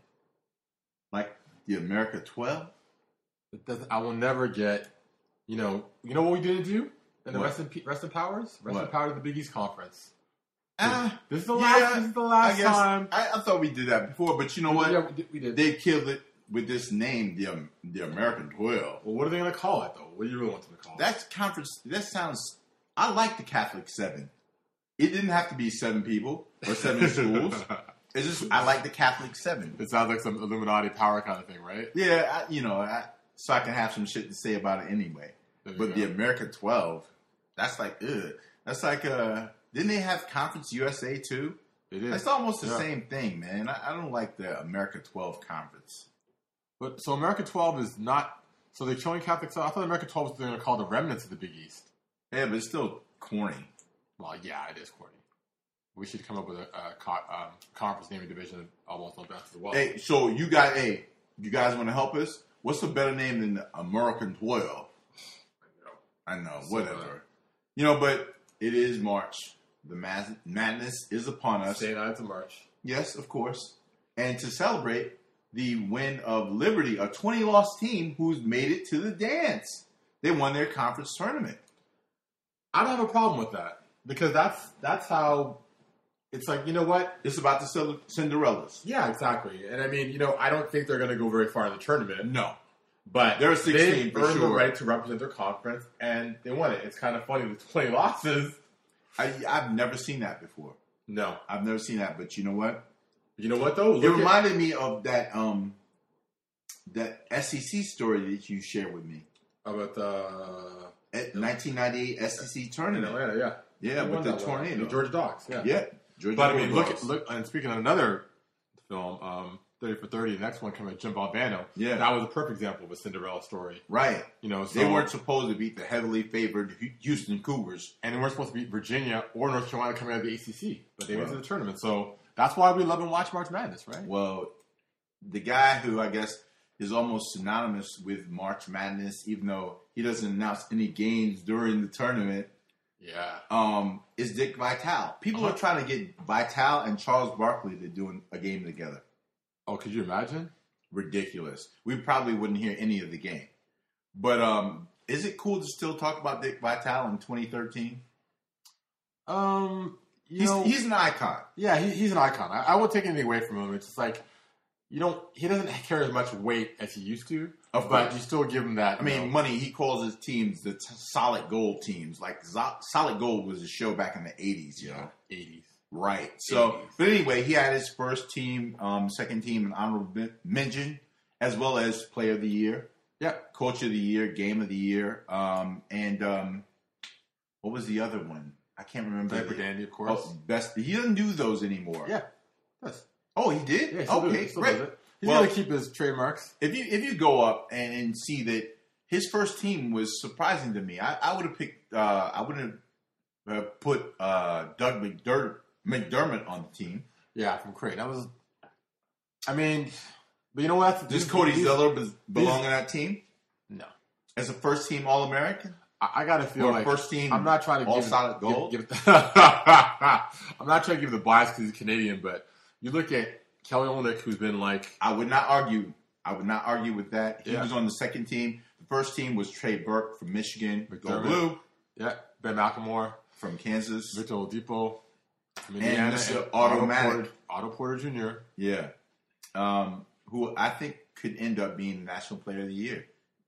Like the America twelve. It doesn't, I will never get, you know, you know what we didn't do in the What? rest in, P- rest in Powers? Rest What? in Powers, the Big East Conference. Ah, This is the yeah, last. This is the last I guess time. I, I thought we did that before, but you know what? Yeah, we did. We did. They killed it with this name, the um, the American twelve. well, what are they going to call it, though? What do you really want them to call it? That's conference. That sounds. I like the Catholic Seven. It didn't have to be seven people or seven schools. It's just I like the Catholic Seven. It sounds like some Illuminati power kind of thing, right? Yeah, I, you know, I, so I can have some shit to say about it anyway. There you But go. the America twelve, that's like, ugh. That's like, uh, didn't they have Conference U S A too? It is. It's almost the Yeah. same thing, man. I, I don't like the America twelve conference. But so America twelve is not. So they're showing Catholic. So I thought America twelve was going to call the remnants of the Big East. Yeah, but it's still corny. Well, yeah, it is corny. We should come up with a, a co- um, conference naming division of almost no bounce as well. Hey, so you got, hey, you guys want to help us? What's a better name than the American twelve? I know, So, whatever. uh, You know, but it is March. The mad- madness is upon us. Say that to March. Yes, of course. And to celebrate, the win of Liberty, a twenty-loss team who's made it to the dance. They won their conference tournament. I don't have a problem with that because that's that's how it's like. You know what? It's about the Cinderellas. Yeah, exactly. And I mean, you know, I don't think they're going to go very far in the tournament. No, but they're sixteen they for earned sure. the right to represent their conference, and they won it. It's kind of funny. The twenty losses. I, I've never seen that before. No, I've never seen that. But you know what? You know what though? Look it at, reminded me of that um that S E C story that you shared with me about the at nineteen ninety-eight S E C in tournament. Atlanta. Yeah, Yeah, Who with won the that one? tornado. The Georgia Dogs. Yeah, Yeah, Georgia But I mean, look, Bulldogs. at, look, and speaking of another film, um, thirty for thirty, the next one coming, Jim Valvano. Yeah. that was a perfect example of a Cinderella story. Right. You know, so, They weren't supposed to beat the heavily favored Houston Cougars. and they weren't supposed to beat Virginia or North Carolina coming out of the A C C, but they went Well. to the tournament. So that's why we love and watch March Madness, right? Well, the guy who I guess is almost synonymous with March Madness, even though he doesn't announce any games during the tournament, Yeah. um, is Dick Vitale. People Uh-huh. are trying to get Vitale and Charles Barkley to do a game together. Oh, could you imagine? Ridiculous. We probably wouldn't hear any of the game. But um, is it cool to still talk about Dick Vitale in twenty thirteen? Um, you He's, know, he's an icon. yeah, he, he's an icon. I, I won't take anything away from him. It's just like you don't. He doesn't carry as much weight as he used to. Of but course. you still give him that. I you mean, know, money, he calls his teams the t- Solid Gold teams. Like, Zo- Solid Gold was a show back in the eighties, you know? eighties. Right. So, eighties. but anyway, he had his first team, um, second team, and honorable men- mention, as well as Player of the Year, Yeah. Coach of the Year, Game of the Year, um, and um, what was the other one? I can't remember. Diaper the- Dandy, of course. Oh, best. He doesn't do those anymore. Yeah. Yes. Oh, he did. Yeah, he still does it. okay, He still great. does it. He's Well- gonna keep his trademarks. If you if you go up and, and see that his first team was surprising to me, I, I would have picked. Uh, I would have uh, put uh, Doug McDermott, McDermott on the team. Yeah, from Creighton. That was. I mean, but you know what? Does These- Cody these- Zeller bes- belong these- in that team No. as a first team All American? I, I gotta feel Or like first team I'm not trying to all give solid give- gold? Give, it I'm not trying to give the bias because he's Canadian, but you look at Kelly Olynyk, who's been like, I would not argue. I would not argue with that. He Yeah. was on the second team. The first team was Trey Burke from Michigan, Go McDermott. Blue yeah, Ben McLemore, from Kansas. Victor Oladipo, from And Indiana, Mister Otto Automatic. Porter, Otto Porter Junior Yeah, um, who I think could end up being National Player of the Year.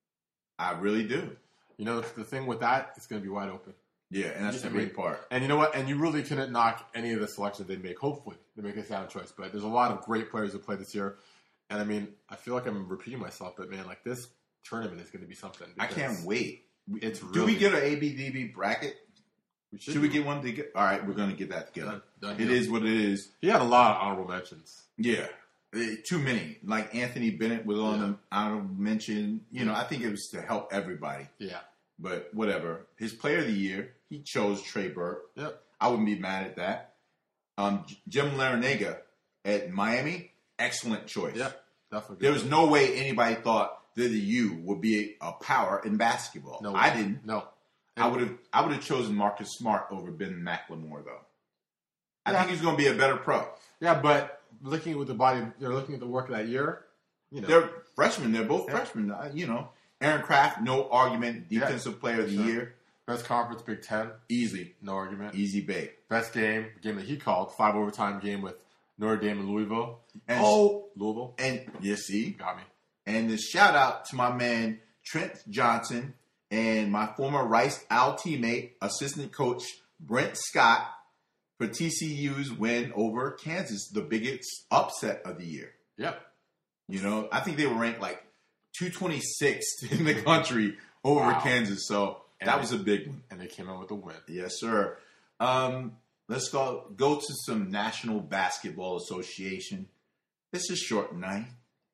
I really do. You know, the thing with that, it's going to be wide open. Yeah, and that's I the mean, big part. And you know what? And you really couldn't knock any of the selections they make. Hopefully, they make a sound choice. But there's a lot of great players who play this year. And I mean, I feel like I'm repeating myself, but man, like this tournament is going to be something. I can't wait. It's Do really, we get an A B D B bracket? We Should we get one to get? All right, we're going to get that together. Done, done It deal. is what it is. He had a lot of honorable mentions. Yeah, Eh, too many. Like Anthony Bennett was on Yeah. the honorable mention. You know, I think it was to help everybody. Yeah. But whatever. His Player of the Year, he chose Trey Burke. Yep. I wouldn't be mad at that. Um, J- Jim Larinaga at Miami, excellent choice. Yep. Definitely. There was no way anybody thought that the U would be a power in basketball. No, I didn't. No. I would have. I would have chosen Marcus Smart over Ben McLemore, though. I Yeah. think he's going to be a better pro. Yeah, but looking at the body, they're looking at the work of that year. You know, They're freshmen. They're both Yeah. freshmen. uh, You know, Aaron Kraft, no argument. Yeah. Defensive Player of the Sure. Year, best conference, Big Ten, easy, no argument. easy bake. Best game, game that he called, five overtime game with Notre Dame and Louisville. And oh, Louisville and you see, got me. and the shout out to my man Trent Johnson and my former Rice Owl teammate, assistant coach Brent Scott for T C U's win over Kansas, the biggest upset of the year. Yep. You know, I think they were ranked like two twenty-sixth in the country over Wow. Kansas, so And that they- was a big one. And they came out with a win. Yes, sir. Um, let's go go to some National Basketball Association. It's a short night.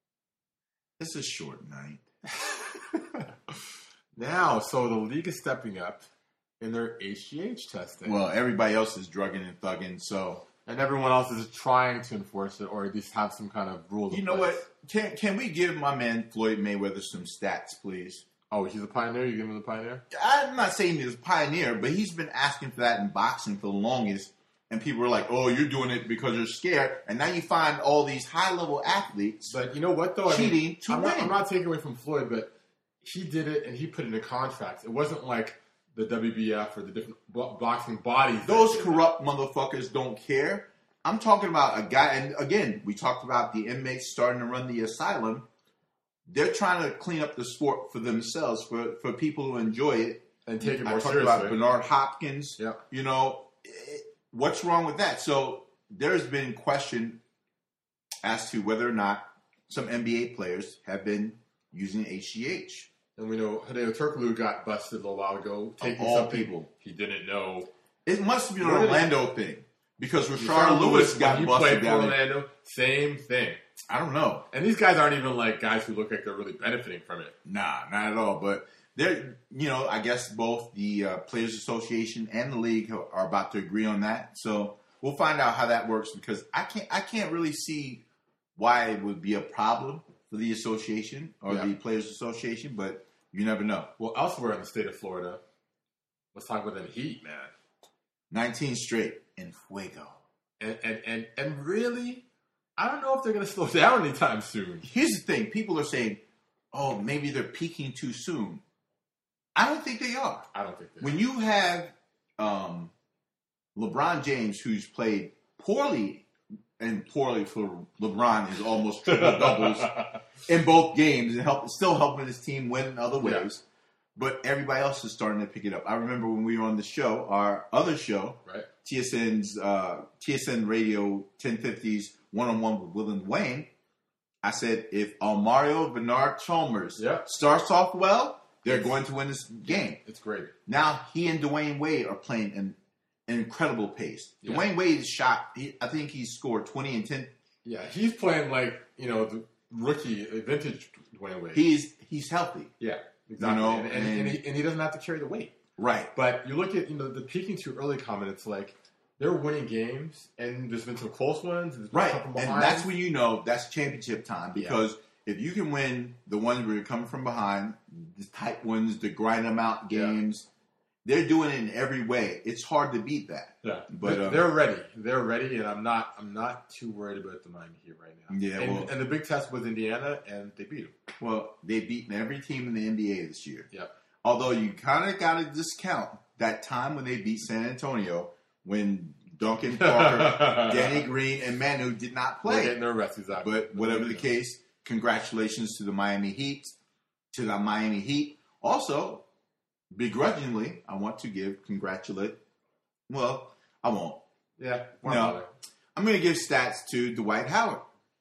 It's a short night. Now, so the league is stepping up in their H G H testing. Well, everybody else is drugging and thugging, so and everyone else is trying to enforce it or at least have some kind of rules. you in know place. what? Can can we give my man Floyd Mayweather some stats, please? Oh, he's a pioneer? You give him the pioneer? I'm not saying he's a pioneer, but he's been asking for that in boxing for the longest. and people were like, "Oh, you're doing it because you're scared." And now you find all these high level athletes, but you know what though, cheating I mean, to I'm win. not, I'm not taking away from Floyd, but he did it and he put it in contracts. It wasn't like the W B F or the different bo- boxing bodies. Those corrupt motherfuckers don't care. I'm talking about a guy, and again, we talked about the inmates starting to run the asylum. They're trying to clean up the sport for themselves, for, for people who enjoy it. And take it more I talked seriously. about Bernard Hopkins. Yeah. You know, it, what's wrong with that? So there's been question as to whether or not some N B A players have been using H G H. And we know Hideo Turkoglu got busted a little while ago taking all something people. he didn't know. It must be an What did Orlando thing because Rashard Rashard Lewis got when he busted played for down there. Orlando, same thing. I don't know. And these guys aren't even like guys who look like they're really benefiting from it. Nah, not at all. But they're, you know, I guess both the uh, Players Association and the league are about to agree on that. So we'll find out how that works because I can't, I can't really see why it would be a problem for the association or Yeah. the Players Association, but you never know. Well, elsewhere in the state of Florida, let's talk about them Heat, man. nineteen straight in Fuego. And and and and really, I don't know if they're going to slow down anytime soon. Here's the thing: people are saying, "Oh, maybe they're peaking too soon." I don't think they are. I don't think they. When you have um, LeBron James, who's played poorly, and poorly for LeBron is almost triple doubles in both games, and help still helping his team win in other ways. Yeah. But everybody else is starting to pick it up. I remember when we were on the show, our other show, right? T S N's uh, T S N Radio ten fifties one on one with Will and Dwayne. I said if Almario Bernard Chalmers Yeah. starts off well, they're going to win this game. It's great. Now he and Dwayne Wade are playing an, an incredible pace. Yeah. Dwayne Wade shot. He, I think he scored twenty and ten. Yeah, he's playing like you know the rookie, vintage Dwayne Wade. He's he's healthy. yeah, exactly. You know, and, and, and- and, he, and he doesn't have to carry the weight. Right. But you look at you know the peaking too early comment. It's like they're winning games, and there's been some close ones. There's been Right. some from And behind. that's when you know that's championship time because if you can win the ones where you're coming from behind, the tight ones, the grind them out Yeah. games, they're doing it in every way. It's hard to beat that. Yeah, But, but uh, they're ready. They're ready, and I'm not. I'm not too worried about the Miami Heat right now. Yeah, and, well- and the big test was Indiana, and they beat them. Well, they've beaten every team in the N B A this year. Yeah, Although you kind of got to discount that time when they beat San Antonio when Duncan Parker, Danny Green, and Manu did not they're play. getting their rest exactly. But whatever the case, congratulations to the Miami Heat, to the Miami Heat. Also, begrudgingly, I want to give congratulate. Well, I won't. yeah, why No. bother? I'm going to give stats to Dwight Howard,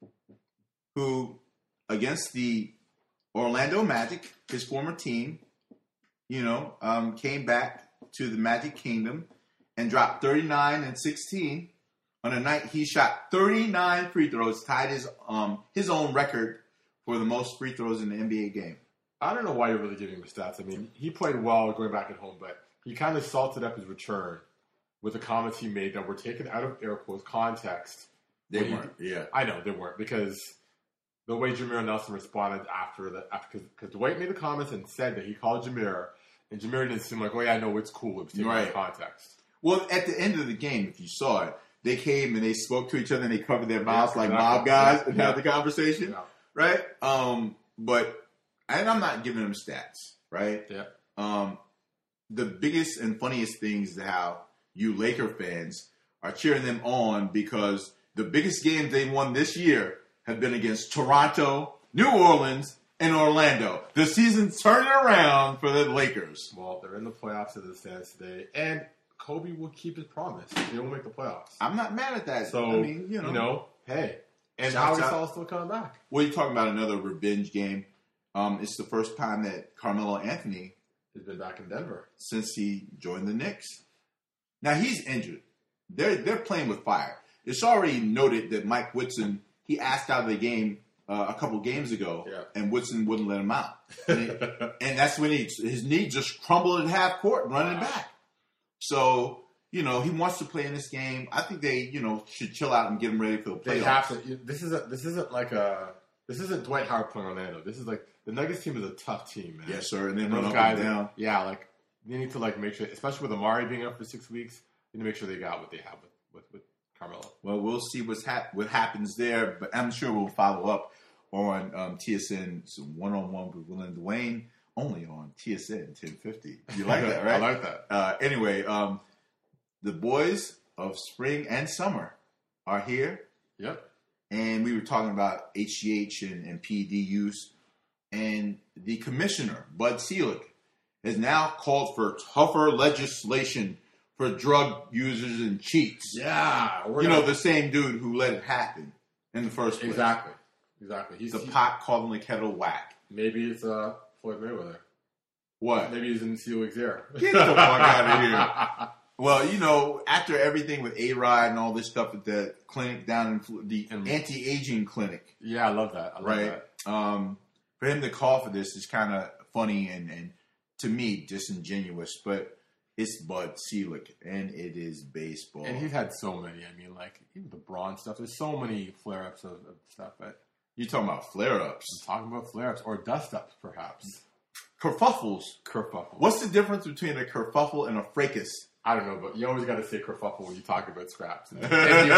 who against the Orlando Magic, his former team, you know, um, came back to the Magic Kingdom and dropped thirty-nine and sixteen on a night he shot thirty-nine free throws, tied his um his own record for the most free throws in the N B A game. I don't know why you're really giving him the stats. I mean, he played well going back at home, but he kind of salted up his return with the comments he made that were taken out of air quotes context. They When he- weren't, yeah. I know they weren't because the way Jameer Nelson responded after the after because Dwight made the comments and said that he called Jameer, and Jameer didn't seem like, oh yeah, I know it's cool. It was taken out Right. of context. Well, at the end of the game, if you saw it, they came and they spoke to each other and they covered their mouths like exactly. mob guys and Yeah. had the conversation, Yeah. right? Um, but and I'm not giving them stats, right? Yeah. Um, the biggest and funniest things is how you Laker fans are cheering them on because the biggest games they won this year have been against Toronto, New Orleans, and Orlando. The season's turning around for the Lakers. Well, they're in the playoffs as it stands today, and Kobe will keep his promise. They will make the playoffs. I'm not mad at that. So, I mean, you know. hey. And Shouts Howie out- Sall's still coming back. Well, you're talking about another revenge game. Um, it's the first time that Carmelo Anthony, He's been back in Denver. since he joined the Knicks. Now, he's injured. They're, they're playing with fire. It's already noted that Mike Woodson, he asked out of the game uh, a couple games ago, Yeah. and Woodson wouldn't let him out. And, it- and that's when he, his knee just crumbled at half court running back. So, you know, he wants to play in this game. I think they, you know, should chill out and get him ready for the playoffs. They have to. This isn't. This isn't like a. This isn't Dwight Howard playing Orlando. This is like the Nuggets team is a tough team, man. Yes, sir. And then And run those up guys, and down. yeah, like they need to like make sure, especially with Amari being up for six weeks, they need to make sure they got what they have with, with Carmelo. Well, we'll see what's hap- what happens there, but I'm sure we'll follow up on um, T S N's one-on-one with Will and Dwayne, only on T S N ten fifty. You like that, right? I like that. Uh, anyway, um, the boys of spring and summer are here. Yep. And we were talking about H G H and, and P E D use. And the commissioner, Bud Selig, has now called for tougher legislation for drug users and cheats. Yeah. You know, the same dude who let it happen in the first place. Exactly. Exactly. He's The he, pot calling the kettle whack. Maybe it's uh, Floyd Mayweather. What? Maybe he's in Selig's ear. Get the fuck out of here. Well, you know, after everything with A-Rod and all this stuff at the clinic down in the And- anti-aging clinic, Yeah, I love that. I love right? that. Um, for him to call for this is kind of funny and, and, to me, disingenuous. But it's Bud Selig, and it is baseball. And he's had so many. I mean, like, even the Braun stuff. There's so many flare-ups of, of stuff. But You're talking about flare-ups. I'm talking about flare-ups or dust-ups, perhaps. Kerfuffles. Kerfuffle. What's the difference between a kerfuffle and a fracas? I don't know, but you always got to say kerfuffle when you talk about scraps. And, and,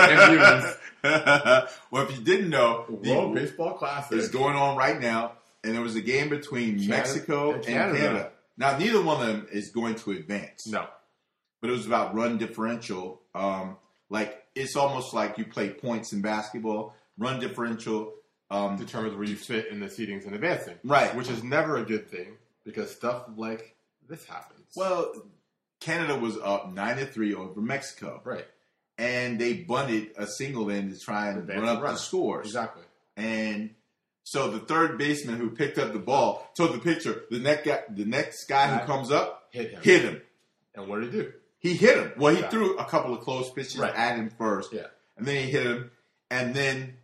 and, and Well, if you didn't know, World the- Baseball Classic is going on right now, and there was a game between Canada Mexico and and Canada. Canada. Now, neither one of them is going to advance. No. But it was about run differential. Um, like, it's almost like you play points in basketball. Run differential. Um, Determines where you fit in the seedings and advancing. Right. Which is never a good thing because stuff like this happens. well, Canada was up nine to three over Mexico. right. And they bunted a single in to try and Advance run up and run. the scores. Exactly. And so the third baseman who picked up the ball told the pitcher, the next guy, the next guy who Right. comes up, Hit him. hit him. And what did he do? He hit him. Well, he Yeah. threw a couple of close pitches Right. at him first. Yeah. And then he hit him. And then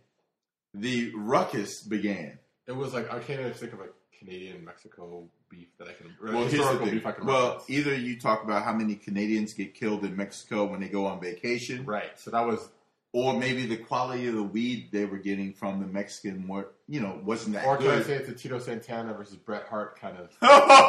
the ruckus began. It was like, I can't even think of a Canadian-Mexico beef that I can... Well, here's the historical thing. beef I can Well, reference. either you talk about how many Canadians get killed in Mexico when they go on vacation, Right. So that was... or maybe the quality of the weed they were getting from the Mexican, more, you know, wasn't that Or can I good. say it's a Tito Santana versus Bret Hart kind of...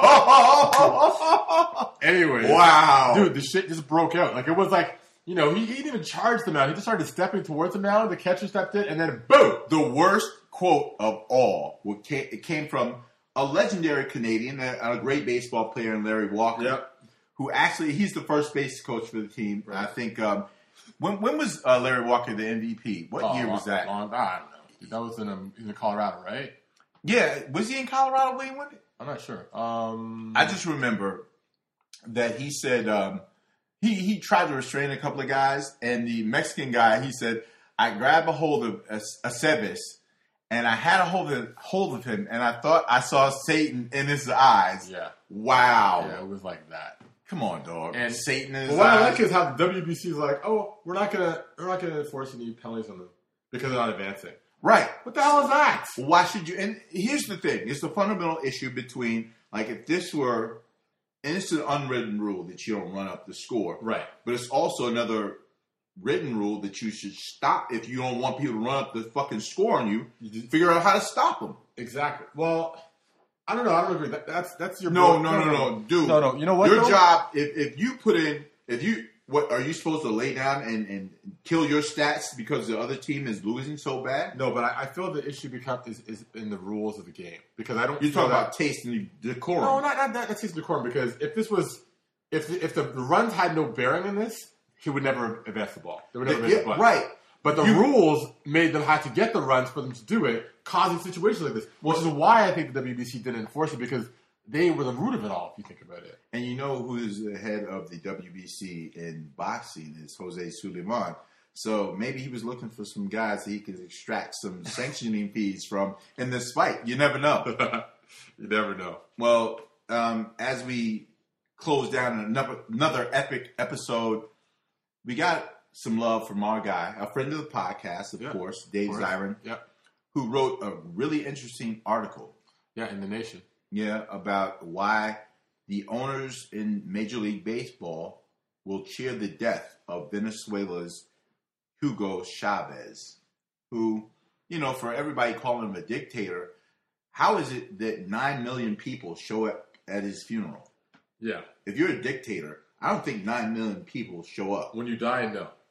Wow. Anyway. Dude, the shit just broke out. Like, it was like, you know, he, he didn't even charge the mound. He just started stepping towards the mound. The catcher stepped in, and then boom! The worst quote of all, what came, it came from a legendary Canadian, a, a great baseball player, in Larry Walker, Yep. who actually, he's the first base coach for the team. Right. I think, um, when when was uh, Larry Walker the M V P? What Oh, year was that? Long, I don't know. That was in, um, in Colorado, right? Yeah, was he in Colorado when he won it? I'm not sure. Um, I just remember that he said um, he he tried to restrain a couple of guys, and the Mexican guy, he said, I grabbed a hold of Aceves, and I had a hold of hold of him, and I thought I saw Satan in his eyes. Yeah. Wow. Yeah, it was like that. Come on, dog. And- Satan in his Well, what I eyes. like is how the W B C is like, oh, we're not gonna, we're not gonna enforce any penalties on them because they're not advancing. Right. What the hell is that? Why should you? And here's the thing: it's the fundamental issue between, like, if this were, and it's an unwritten rule that you don't run up the score, Right. but it's also another written rule that you should stop if you don't want people to run up the fucking score on you. You just- Figure out how to stop them. Exactly. Well, I don't know. I don't agree. That, that's that's your No, boy- no, no, no, dude. No, no. You know what? Your though? job, if if you put in, if you, what are you supposed to lay down and, and kill your stats because the other team is losing so bad? No, but I, I feel the issue becomes is, is in the rules of the game because I don't. You're feel talking that, about taste and decorum. No, not not that. That's his decorum because if this was, if the, if the, the runs had no bearing in this, he would never advance the ball. They would never Yeah, miss the button. right. But the You- rules made them have to get the runs for them to do it, causing situations like this. Which is why I think the W B C didn't enforce it because they were the root of it all. If you think about it. And you know who's the head of the W B C in boxing is Jose Suleiman. So maybe he was looking for some guys that he could extract some sanctioning fees from in this fight. You never know. You never know. Well, um, as we close down another, another epic episode, we got some love from our guy, a friend of the podcast, of Yeah, course, Dave of course. Zirin, Yeah. who wrote a really interesting article. Yeah, in the nation. Yeah, about why the owners in Major League Baseball will cheer the death of Venezuela's Hugo Chavez, who, you know, for everybody calling him a dictator, how is it that nine million people show up at his funeral? Yeah. If you're a dictator, I don't think nine million people show up. When you die, no.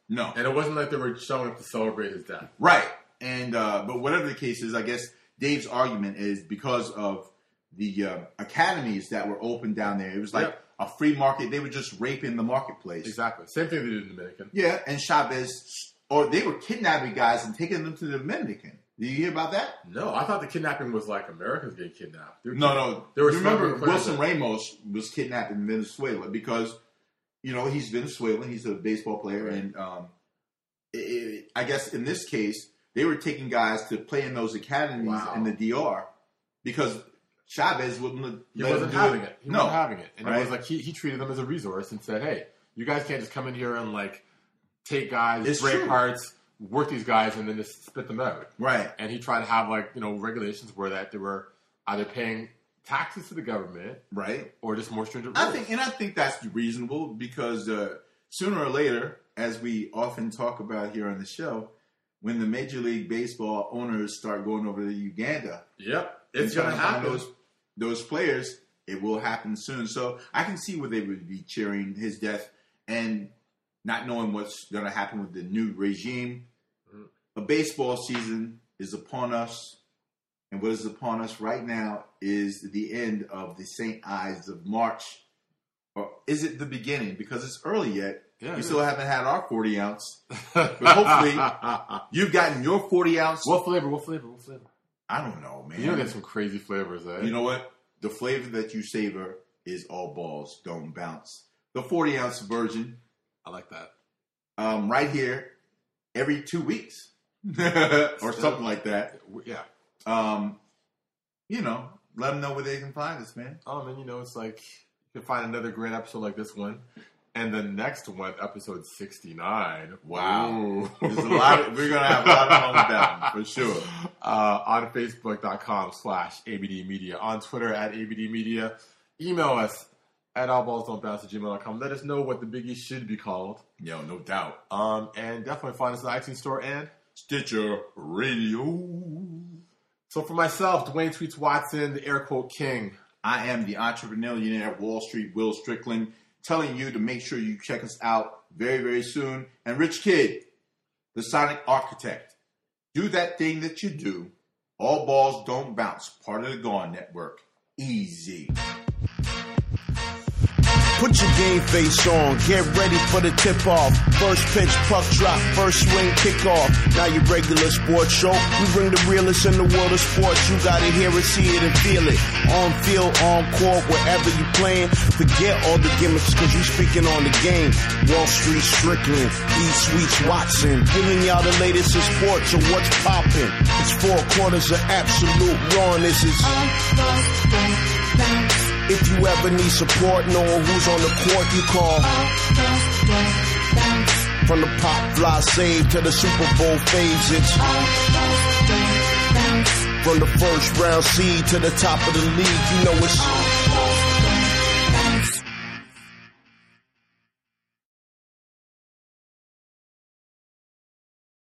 No. And it wasn't like they were showing up to celebrate his death. Right. And uh, but whatever the case is, I guess Dave's argument is because of the uh, academies that were open down there. It was like Yep. a free market. They were just raping the marketplace. Exactly. Same thing they did in Dominican. Yeah, and Chavez, or they were kidnapping guys and taking them to the Dominican. Did you hear about that? No, I thought the kidnapping was like Americans getting kidnapped. They were No, kid- no. They were You remember smuggling Wilson players. Ramos was kidnapped in Venezuela because, you know, he's Venezuelan. He's a baseball player. Right. And um, it, it, I guess in this case, they were taking guys to play in those academies Wow. in the D R because Chavez wouldn't He let wasn't him do having it. it. He no. wasn't having it. And Right. it was like he, he treated them as a resource and said, hey, you guys can't just come in here and like take guys, It's break true. parts, work these guys, and then just spit them out. Right. And he tried to have like, you know, regulations where that they were either paying taxes to the government Right. or just more stringent I rules. think, and I think that's reasonable because uh, sooner or later, as we often talk about here on the show, when the Major League Baseball owners start going over to Uganda, Yep. It's and going to trying find happen. Those those players, it will happen soon. So I can see where they would be cheering his death and not knowing what's going to happen with the new regime. Mm-hmm. A baseball season is upon us, and what is upon us right now is the end of the Saint Ides of March. Or is it the beginning? Because it's early yet. Yeah, we it still is. haven't had our forty ounce. But hopefully, you've gotten your forty ounce. What flavor? What flavor? What flavor? I don't know, man. You know, there's some crazy flavors, eh? You know what? The flavor that you savor is all balls, don't bounce. The forty ounce version, I like that. um, right here, every two weeks, or something like that. Yeah. Um, you know, let them know where they can find us, man. Oh, man, you know, it's like you can find another great episode like this one. And the next one, episode sixty-nine. Wow. Ooh. There's a lot. Of, we're gonna have a lot of fun with that one, for sure. Uh, on Facebook.com slash ABD Media. On Twitter at A B D Media. Email us at allballsdon'tbounce at gmail dot com. Let us know what the biggie should be called. Yo, no doubt. Um, and definitely find us at the iTunes Store and Stitcher Radio. So for myself, Dwayne Tweets Watson, the air quote king. I am the entrepreneur at Wall Street, Will Strickland, telling you to make sure you check us out very, very soon. And Rich Kid, the Sonic Architect. Do that thing that you do. All balls don't bounce. Part of the Gone Network. Easy. Put your game face on, get ready for the tip-off. First pitch, puck drop, first swing, kickoff. Now your regular sports show, we bring the realest in the world of sports. You gotta hear it, see it, and feel it. On field, on court, wherever you playing. Forget all the gimmicks, cause you speaking on the game. Wall Street Strickland, E Sweets Watson. Giving y'all the latest in sports and what's popping. It's four quarters of absolute rawness. It's if you ever need support, knowing who's on the court, you call. From the pop fly save to the Super Bowl faves, it's from the first round seed to the top of the league, you know it's